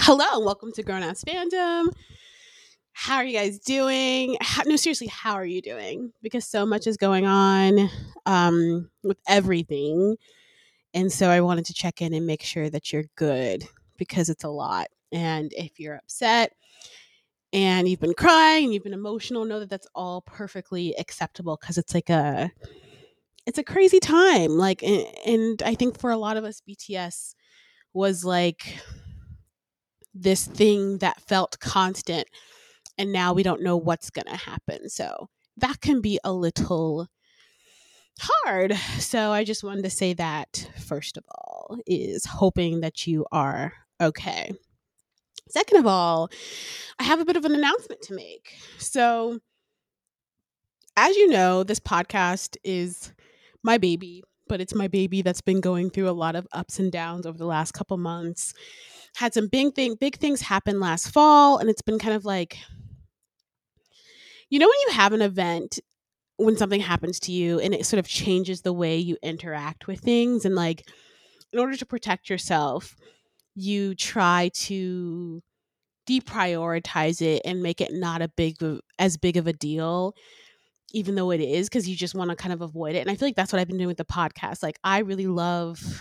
Hello, welcome to Grown Ass Fandom. How are you guys doing? No, seriously, how are you doing? Because so much is going on with everything. And so I wanted to check in and make sure that you're good because it's a lot. And if you're upset and you've been crying, you've been emotional, know that that's all perfectly acceptable because it's a crazy time. And I think for a lot of us, BTS was like this thing that felt constant, and now we don't know what's going to happen. So that can be a little hard. So I just wanted to say that first of all is hoping that you are okay. Second of all, I have a bit of an announcement to make. So, as you know, this podcast is my baby, but it's my baby that's been going through a lot of ups and downs over the last couple months. Had some big things happen last fall, and it's been kind of like, when you have an event, when something happens to you and it sort of changes the way you interact with things, and like, in order to protect yourself, you try to deprioritize it and make it not as big of a deal, even though it is, because you just want to kind of avoid it. And I feel like that's what I've been doing with the podcast. Like, I really love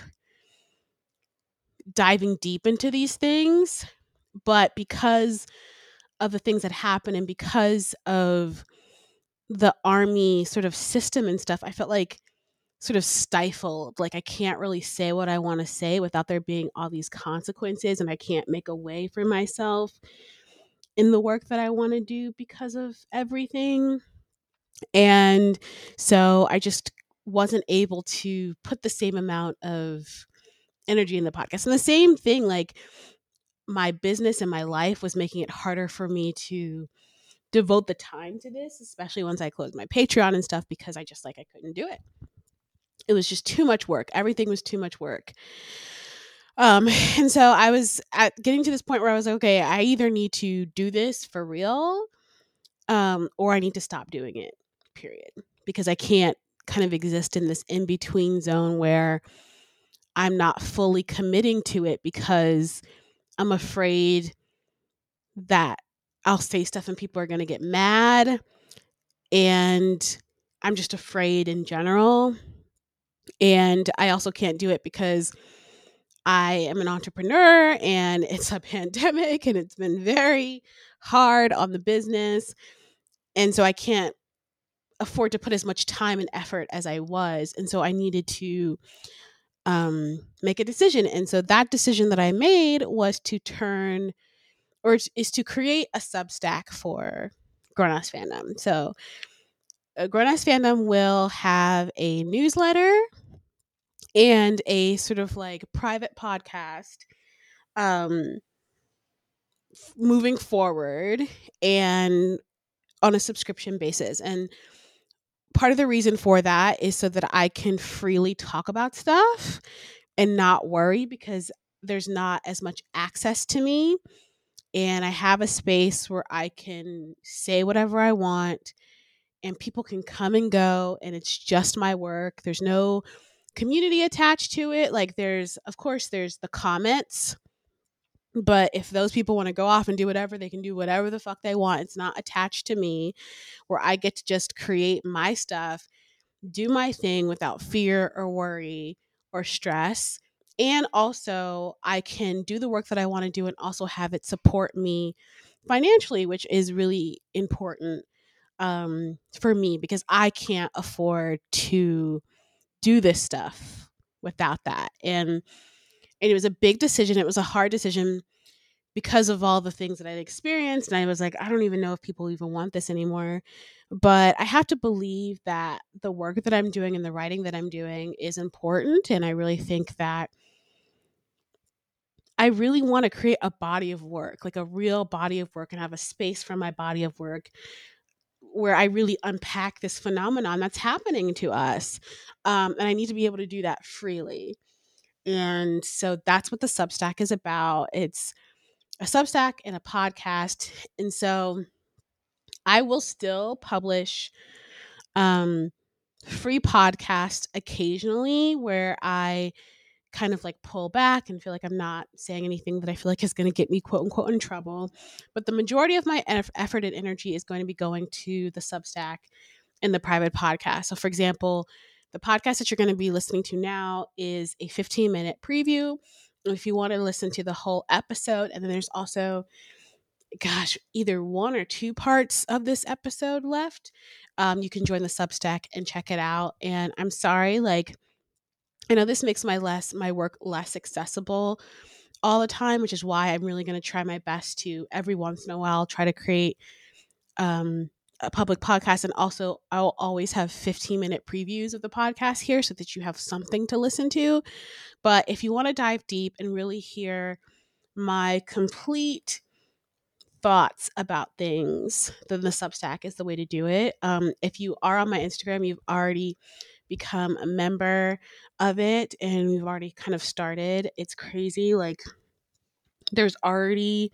diving deep into these things, but because of the things that happen and because of the army sort of system and stuff, I felt like sort of stifled. Like, I can't really say what I want to say without there being all these consequences, and I can't make a way for myself in the work that I want to do because of everything. And so I just wasn't able to put the same amount of energy in the podcast. And the same thing, like, my business and my life was making it harder for me to devote the time to this, especially once I closed my Patreon and stuff, because I couldn't do it. It was just too much work. Everything was too much work. And so I was getting to this point where I was like, okay, I either need to do this for real, or I need to stop doing it, period. Because I can't kind of exist in this in between zone where I'm not fully committing to it because I'm afraid that I'll say stuff and people are going to get mad. And I'm just afraid in general. And I also can't do it because I am an entrepreneur and it's a pandemic and it's been very hard on the business. And so I can't afford to put as much time and effort as I was. And so I needed to make a decision. And so that decision that I made was to is to create a Substack for Grown Ass Fandom. So Grown Ass Fandom will have a newsletter and a sort of like private podcast um, moving forward, and on a subscription basis. And part of the reason for that is so that I can freely talk about stuff and not worry, because there's not as much access to me. And I have a space where I can say whatever I want and people can come and go, and it's just my work. There's no community attached to it. Like, of course, there's the comments, but if those people want to go off and do whatever, they can do whatever the fuck they want. It's not attached to me, where I get to just create my stuff, do my thing without fear or worry or stress. And also, I can do the work that I want to do and also have it support me financially, which is really important for me, because I can't afford to do this stuff without that. And it was a big decision. It was a hard decision because of all the things that I'd experienced. And I was like, I don't even know if people even want this anymore. But I have to believe that the work that I'm doing and the writing that I'm doing is important. And I really think that I really want to create a body of work, like a real body of work, and have a space for my body of work where I really unpack this phenomenon that's happening to us. And I need to be able to do that freely. And so that's what the Substack is about. It's a Substack and a podcast. And so I will still publish um, free podcasts occasionally, where I kind of like pull back and feel like I'm not saying anything that I feel like is going to get me quote unquote in trouble. But the majority of my effort and energy is going to be going to the Substack and the private podcast. So, for example, the podcast that you're going to be listening to now is a 15-minute preview. If you want to listen to the whole episode, and then there's also, either one or two parts of this episode left, you can join the Substack and check it out. And I'm sorry, like, I know this makes my work less accessible all the time, which is why I'm really going to try my best to every once in a while try to create a public podcast. And also, I'll always have 15-minute previews of the podcast here so that you have something to listen to. But if you want to dive deep and really hear my complete thoughts about things, then the Substack is the way to do it. If you are on my Instagram, you've already become a member of it and we've already kind of started. It's crazy. Like, there's already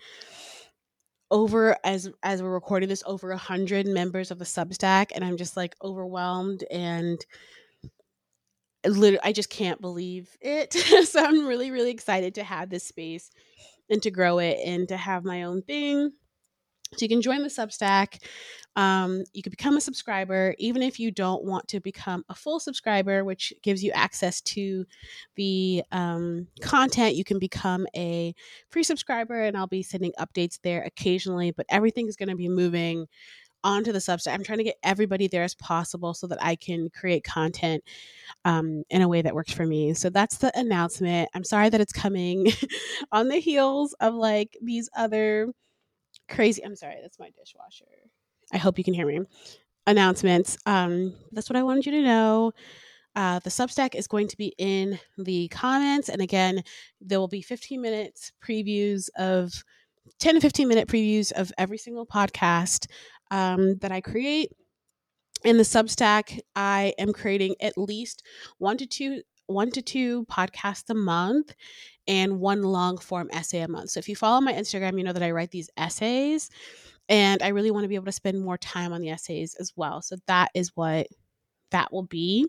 over, as we're recording this, over 100 members of the Substack, and I'm just like overwhelmed, and literally I just can't believe it. So I'm really, really excited to have this space and to grow it and to have my own thing. So you can join the Substack. You can become a subscriber, even if you don't want to become a full subscriber, which gives you access to the content. You can become a free subscriber, and I'll be sending updates there occasionally. But everything is going to be moving onto the Substack. I'm trying to get everybody there as possible so that I can create content in a way that works for me. So that's the announcement. I'm sorry that it's coming on the heels of like these other crazy, I'm sorry, that's my dishwasher. I hope you can hear me. Announcements. That's what I wanted you to know. The Substack is going to be in the comments. And again, there will be 15 minutes previews of 10 to 15 minute previews of every single podcast that I create. In the Substack, I am creating at least one to two podcasts a month and one long form essay a month. So if you follow my Instagram, you know that I write these essays, and I really want to be able to spend more time on the essays as well. So that is what that will be.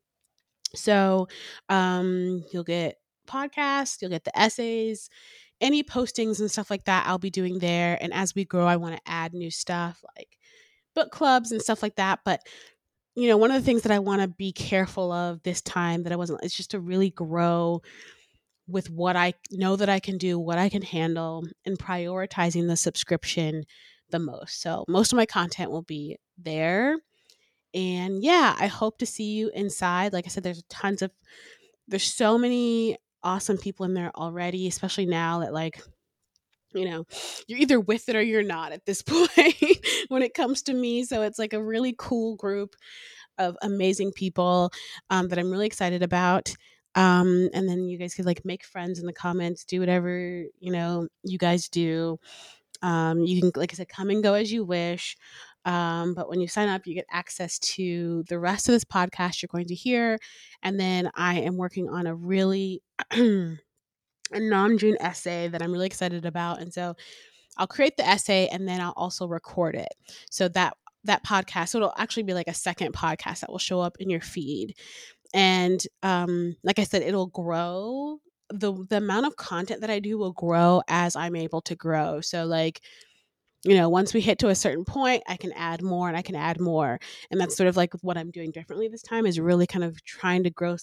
So you'll get podcasts, you'll get the essays, any postings and stuff like that I'll be doing there. And as we grow, I want to add new stuff like book clubs and stuff like that. But one of the things that I want to be careful of this time that I wasn't, it's just to really grow with what I know that I can do, what I can handle, and prioritizing the subscription the most. So most of my content will be there. And yeah, I hope to see you inside. Like I said, there's so many awesome people in there already, especially now that you're either with it or you're not at this point when it comes to me. So it's like a really cool group of amazing people that I'm really excited about. And then you guys could like make friends in the comments, do whatever, you guys do. You can, like I said, come and go as you wish. But when you sign up, you get access to the rest of this podcast you're going to hear. And then I am working on a really a Namjoon essay that I'm really excited about. And so I'll create the essay and then I'll also record it. So that podcast, so it'll actually be like a second podcast that will show up in your feed. And like I said, it'll grow. The amount of content that I do will grow as I'm able to grow. So like, once we hit to a certain point, I can add more and I can add more. And that's sort of like what I'm doing differently this time, is really kind of trying to grow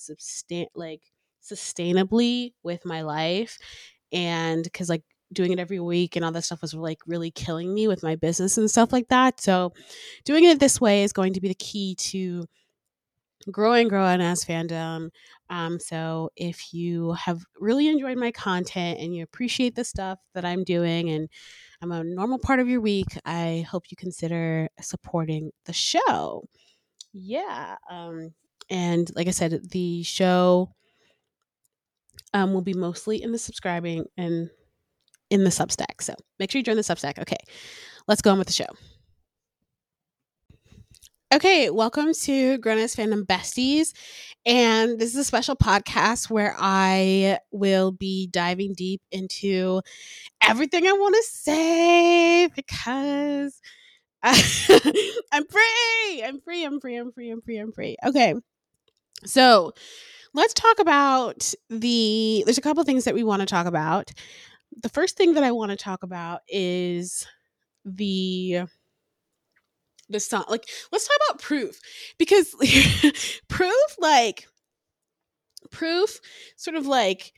sustainably with my life. And because like doing it every week and all that stuff was like really killing me with my business and stuff like that. So doing it this way is going to be the key to growing as fandom. So if you have really enjoyed my content and you appreciate the stuff that I'm doing and I'm a normal part of your week, I hope you consider supporting the show. Yeah. And like I said, the show will be mostly in the subscribing and in the Substack. So make sure you join the Substack. Okay, let's go on with the show. Okay, welcome to Grown As Fandom Besties. And this is a special podcast where I will be diving deep into everything I want to say because I'm free. I'm free. Okay. So let's talk about there's a couple of things that we want to talk about. The first thing that I want to talk about is the the song. Like, let's talk about Proof, because Proof, like, Proof sort of like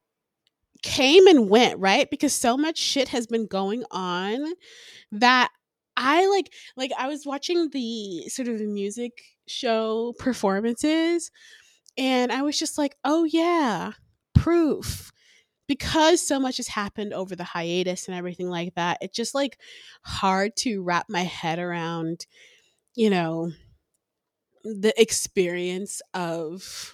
came and went, right? Because so much shit has been going on that I like I was watching the sort of the music show performances, and I was just like, "Oh yeah, Proof." Because so much has happened over the hiatus and everything like that, it's just like hard to wrap my head around, you know, the experience of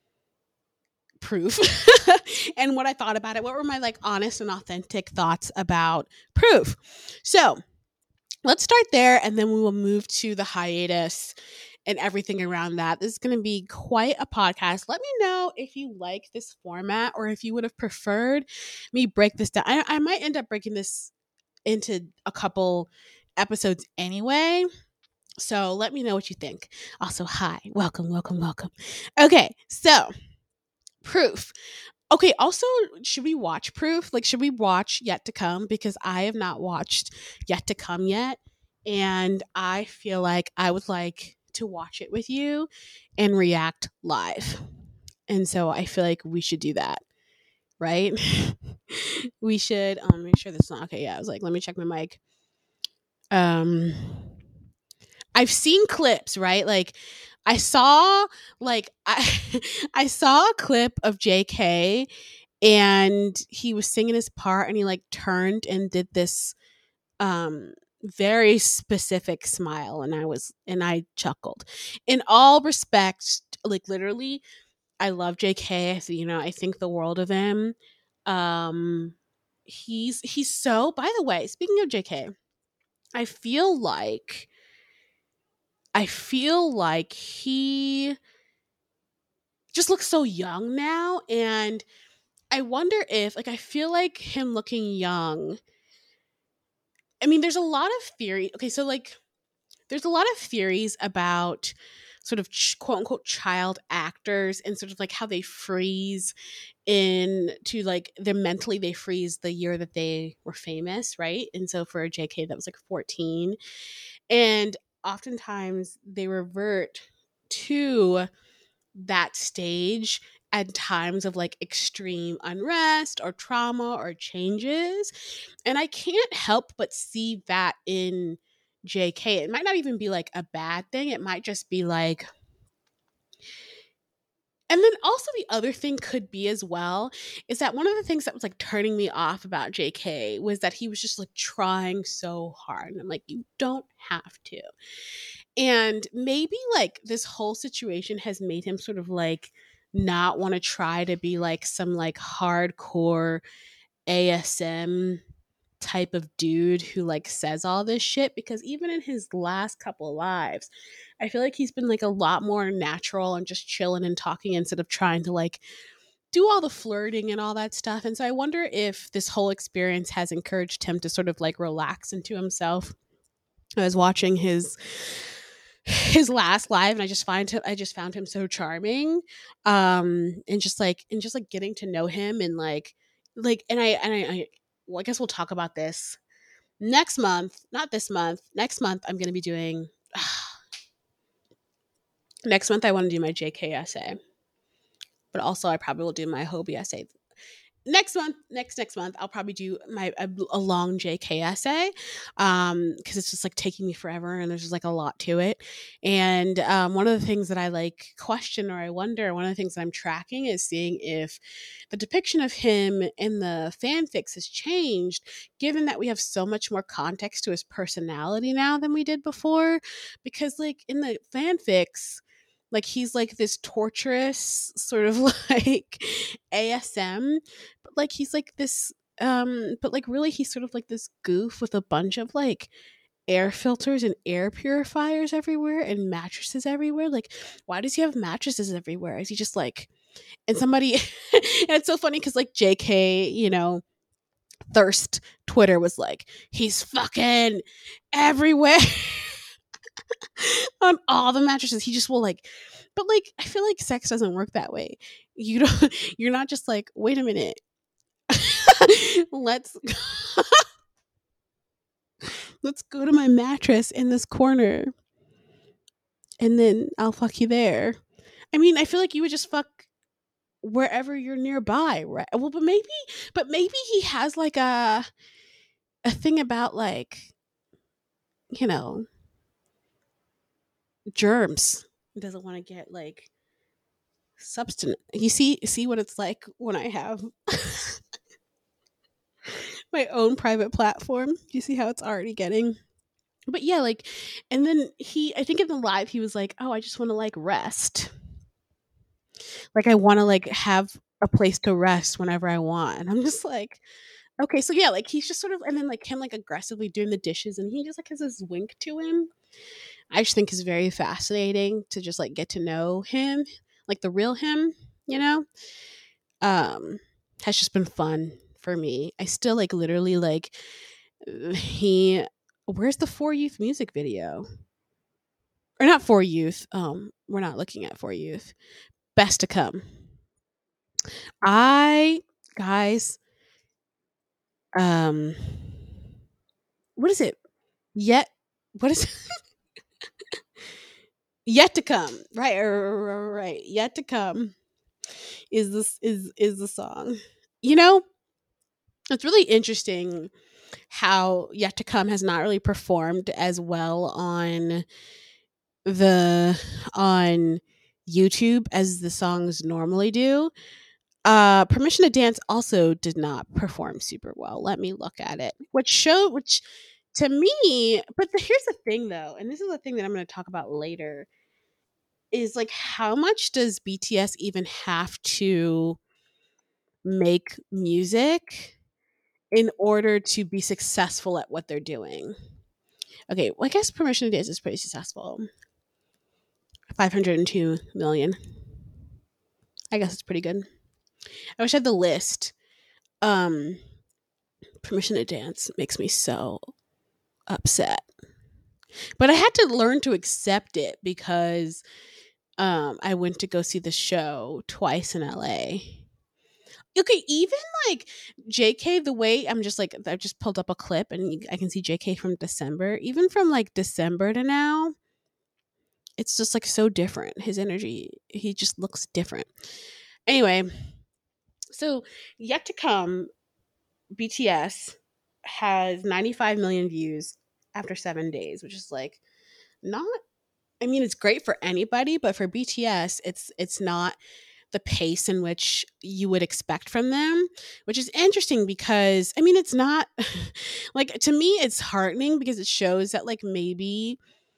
Proof and what I thought about it. What were my like honest and authentic thoughts about Proof? So let's start there, and then we will move to the hiatus and everything around that. This is going to be quite a podcast. Let me know if you like this format or if you would have preferred me break this down. I might end up breaking this into a couple episodes anyway. So let me know what you think. Also, hi, welcome, welcome, welcome. Okay, so Proof. Okay, also, should we watch Proof? Like, should we watch Yet to Come? Because I have not watched Yet to Come yet. And I feel like I would like to watch it with you and react live. And so I feel like we should do that, right? We should make sure this is not okay. Yeah, I was like, let me check my mic. Um I've seen clips, right? Like I saw like I saw a clip of JK, and he was singing his part, and he like turned and did this very specific smile, and I chuckled. In all respects, like literally, I love JK. I think the world of him. Um he's so, by the way, speaking of JK, I feel like he just looks so young now, and I wonder if, like, I feel like him looking young. I mean, there's a lot of theory. Okay, so like there's a lot of theories about sort of quote unquote child actors, and sort of like how they freeze into like they freeze the year that they were famous, right? And so for JK, that was like 14. And oftentimes they revert to that stage at times of like extreme unrest or trauma or changes. And I can't help but see that in JK. It might not even be like a bad thing. It might just be like, and then also the other thing could be as well is that one of the things that was like turning me off about JK was that he was just like trying so hard. And I'm like, you don't have to. And maybe like this whole situation has made him sort of like not want to try to be like some like hardcore ASM type of dude who like says all this shit, because even in his last couple of lives, I feel like he's been like a lot more natural and just chilling and talking instead of trying to like do all the flirting and all that stuff. And so I wonder if this whole experience has encouraged him to sort of like relax into himself. I was watching his last live, and I just found him so charming. And just like getting to know him, and I well, I guess we'll talk about this next month, not this month. Next month I'm going to be doing next month I want to do my JK essay, but also I probably will do my Hobie essay next month. Next month I'll probably do a long JK essay, because it's just like taking me forever, and there's just like a lot to it. And one of the things that I like question, or I wonder, one of the things that I'm tracking is seeing if the depiction of him in the fanfics has changed, given that we have so much more context to his personality now than we did before. Because like in the fanfics, like he's like this torturous sort of like ASM, but like he's like this but like really he's sort of like this goof with a bunch of like air filters and air purifiers everywhere and mattresses everywhere. Like, why does he have mattresses everywhere? Is he just like, and somebody and it's so funny because like JK, Thirst Twitter was like, he's fucking everywhere on all the mattresses. He just will like But like I feel like sex doesn't work that way. You don't you're not just like, "Wait a minute. let's let's go to my mattress in this corner and then I'll fuck you there." I mean, I feel like you would just fuck wherever you're nearby, right? Well, but maybe he has like a thing about like, you know, germs. He doesn't want to get like substance. You see what it's like when I have my own private platform. Do you see how it's already getting? But yeah, like, and then I think in the live, he was like, "Oh, I just want to like rest. Like, I want to like have a place to rest whenever I want." And I'm just like, okay, so yeah, like he's just sort of, and then like him like aggressively doing the dishes, and he just like has this wink to him. I just think is very fascinating to just like get to know him, like the real him, you know. Um, has just been fun for me. I still like literally like he. Where's the For Youth music video? Or not For Youth. We're not looking at For Youth. Best to Come. I guys, um, what is it? Yet, what is Yet to Come? Right, right. Yet to Come is the song. You know, it's really interesting how Yet to Come has not really performed as well the on YouTube as the songs normally do. Permission to Dance also did not perform super well. Let me look at it. Which to me, but here's the thing though, and this is the thing that I'm going to talk about later, is like how much does BTS even have to make music in order to be successful at what they're doing? Okay, well, I guess Permission to Dance is pretty successful. 502 million. I guess it's pretty good. I wish I had the list. Um, Permission to Dance makes me so upset. But I had to learn to accept it because I went to go see the show twice in LA. Okay, even like JK, the way I'm just like, I've just pulled up a clip and I can see JK from December. Even from like December to now, it's just like so different. His energy, he just looks different. Anyway, so Yet to Come, BTS has 95 million views after 7 days, which is like not, I mean, it's great for anybody, but for BTS, it's not the pace in which you would expect from them, which is interesting because I mean, it's not like, to me it's heartening because it shows that like maybe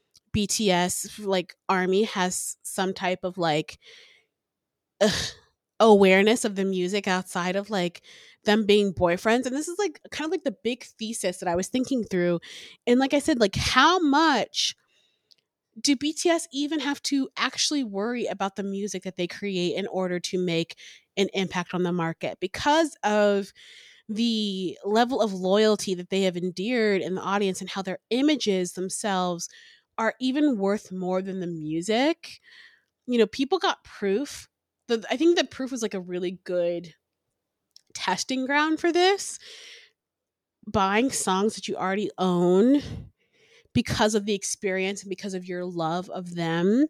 BTS like army has some type of like ugh, awareness of the music outside of like them being boyfriends. And this is like kind of like the big thesis that I was thinking through. And like I said, like how much do BTS even have to actually worry about the music that they create in order to make an impact on the market because of the level of loyalty that they have endeared in the audience and how their images themselves are even worth more than the music? You know, people got proof. I think that proof was like a really good testing ground for this. Buying songs that you already own because of the experience and because of your love of them,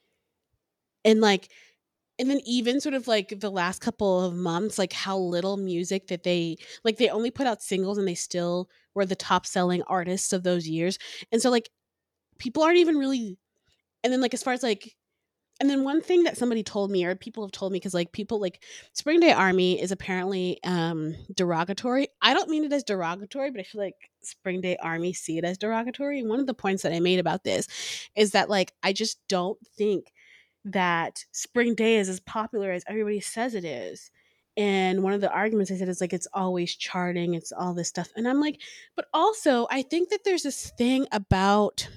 and like, and then even sort of like the last couple of months, like how little music that they only put out singles and they still were the top selling artists of those years. And so like people aren't even really, and then like as far as like, and then one thing that somebody told me, or people have told me, because like people like Spring Day Army is apparently derogatory. I don't mean it as derogatory, but I feel like Spring Day Army see it as derogatory. And one of the points that I made about this is that like I just don't think that Spring Day is as popular as everybody says it is. And one of the arguments I said is like it's always charting, it's all this stuff. And I'm like, but also I think that there's this thing about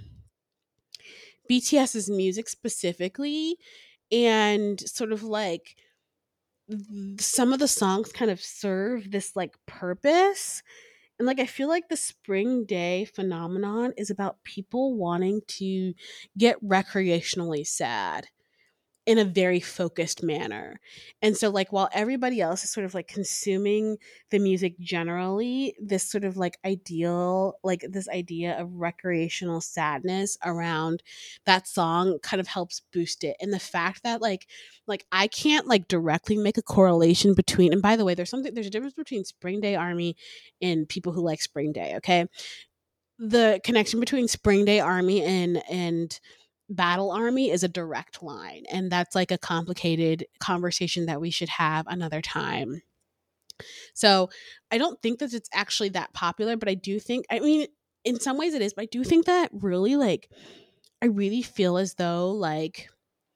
BTS's music specifically, and sort of like some of the songs kind of serve this like purpose. And like I feel like the Spring Day phenomenon is about people wanting to get recreationally sad. in a very focused manner. And so like while everybody else is sort of like consuming the music generally, this sort of like ideal, like this idea of recreational sadness around that song kind of helps boost it. And the fact that like I can't like directly make a correlation between, and by the way, there's a difference between Spring Day Army and people who like Spring Day, okay? The connection between Spring Day Army and Battle Army is a direct line, and that's like a complicated conversation that we should have another time. So I don't think that it's actually that popular, but I do think, I mean, in some ways it is, but I do think that really like I really feel as though like,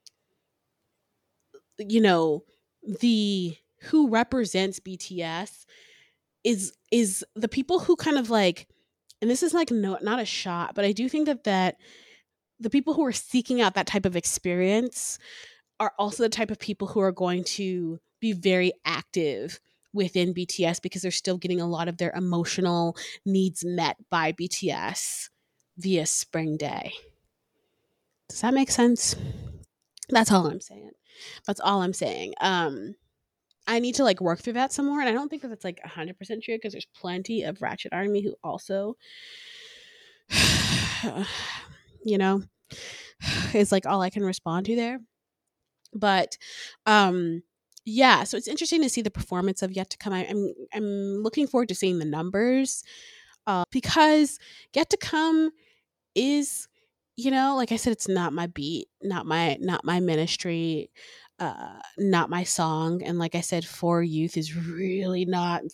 you know, the who represents BTS is the people who kind of like, and this is like no, not a shot, but I do think that the people who are seeking out that type of experience are also the type of people who are going to be very active within BTS because they're still getting a lot of their emotional needs met by BTS via Spring Day. Does that make sense? That's all I'm saying. That's all I'm saying. I need to like work through that some more, and I don't think that that's like 100% true because there's plenty of Ratchet Army who also, you know, is like all I can respond to there. But yeah, so it's interesting to see the performance of Yet to Come. I'm looking forward to seeing the numbers because Yet to Come is, you know, like I said, it's not my beat, not my ministry, not my song. And like I said, For Youth is really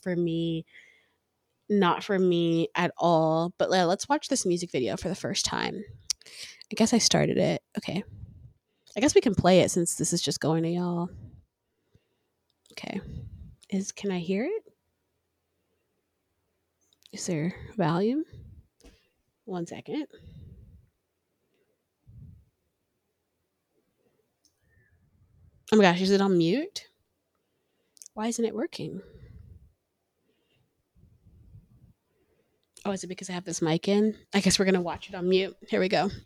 not for me at all. But let's watch this music video for the first time. I guess I started it. Okay. I guess we can play it since this is just going to y'all. Okay. Can I hear it? Is there volume? 1 second. Oh my gosh, is it on mute? Why isn't it working? Oh, is it because I have this mic in? I guess we're gonna watch it on mute. Here we go.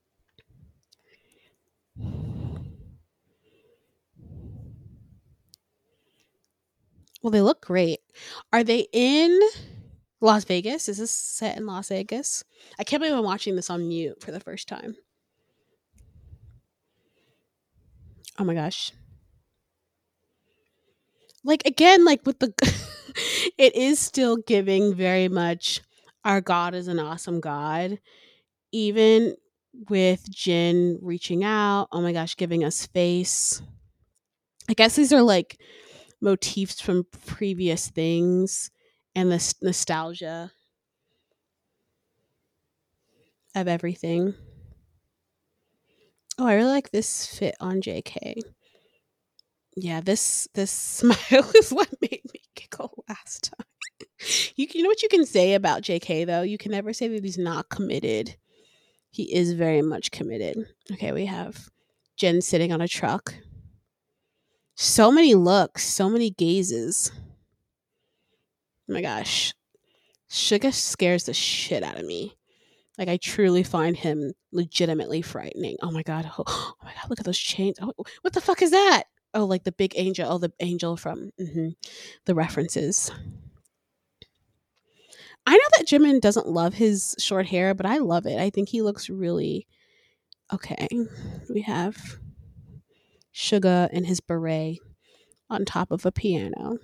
Well, they look great. Are they in Las Vegas? Is this set in Las Vegas? I can't believe I'm watching this on mute for the first time. Oh my gosh. Like again, like with the it is still giving very much our God is an awesome God. Even with Jin reaching out, oh my gosh, giving us face. I guess these are like motifs from previous things and this nostalgia of everything. Oh, I really like this fit on JK. Yeah, this smile is what made me giggle last time. You know what you can say about JK though? You can never say that he's not committed. He is very much committed. Okay, we have Jen sitting on a truck. So many looks, so many gazes. Oh my gosh. Suga scares the shit out of me. Like I truly find him legitimately frightening. Oh my god. Oh my god, look at those chains. Oh, what the fuck is that? Oh, like the big angel. Oh, the angel from the references. I know that Jimin doesn't love his short hair, but I love it. I think he looks really okay. We have Suga and his beret on top of a piano.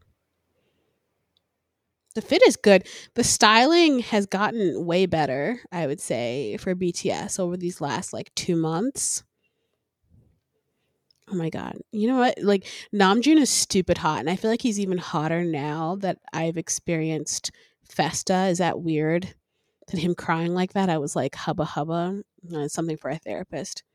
The fit is good. The styling has gotten way better, I would say, for BTS over these last like 2 months. Oh my god. You know what? Like Namjoon is stupid hot, and I feel like he's even hotter now that I've experienced Festa. Is that weird? That him crying like that, I was like hubba hubba. Something for a therapist.